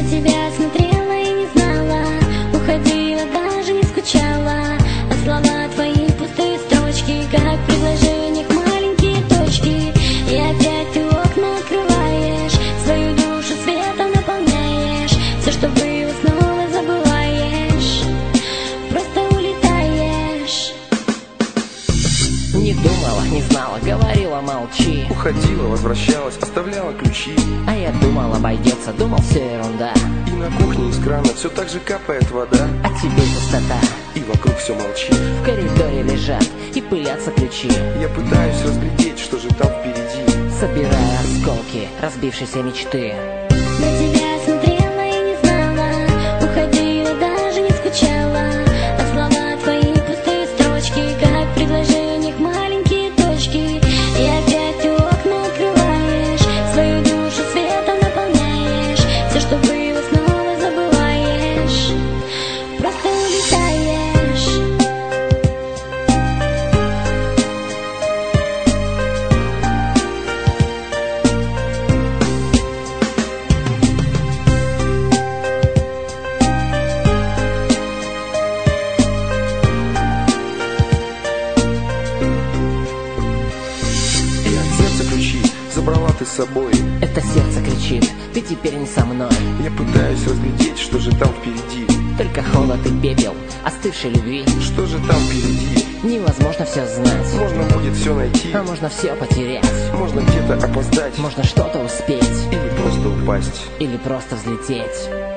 тебя смотрела и не знала, уходила, даже не скучала. А слова твои пустые строчки, как в предложениях маленькие точки. И опять ты окна открываешь, свою душу светом наполняешь. Все, что было, снова забываешь, просто улетаешь. Не думала, не знала, говорила молчи. Уходила, возвращалась, оставляла ключи. А я думал, обойдется, думал, все ерунда. И на кухне из крана все так же капает вода. А тебе пустота. И вокруг все молчит. В коридоре лежат и пылятся ключи. Я пытаюсь разглядеть, что же там впереди. Собирая осколки разбившейся мечты. На тебя смотрела и не знала, уходила, даже не скучала. А слова твои пустые строчки, как в предложениях маленькие точки. И опять ты окна открываешь, свою душу светом наполняешь. Все, что было, снова забываешь, просто улетаешь. И от сердца ключи забрала ты с собой. Это сердце кричит, ты теперь не со мной. Я пытаюсь разглядеть, что же там впереди. Только холод и пепел остывшей любви. Что же там впереди? Невозможно все знать, Можно будет все найти, а можно все потерять. можно где-то опоздать, Можно что-то успеть или просто упасть. или просто взлететь.